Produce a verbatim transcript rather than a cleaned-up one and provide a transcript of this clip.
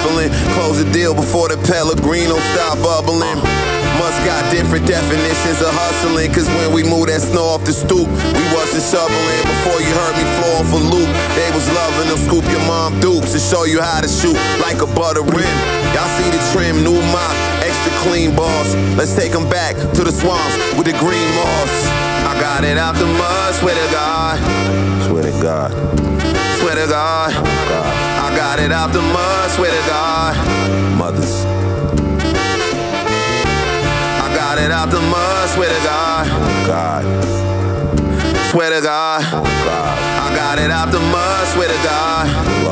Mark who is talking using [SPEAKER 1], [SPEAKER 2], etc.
[SPEAKER 1] shuffling. Close the deal before the Pellegrino stop bubbling. Must got different definitions of hustling. Cause when we moved that snow off the stoop, we wasn't shoveling. Before you heard me flow off a loop, they was loving them. Scoop your mom dupes and show you how to shoot like a butter rim. Y'all see the trim, new mop, extra clean boss. Let's take them back to the swamps with the green moss. I got it out the mud, swear to God. Swear to God. Swear to God. God. I got it out the mud, swear to God. Mothers. Got it out the mud, swear to God. God. Swear to God. God. I got it out the mud, swear to God.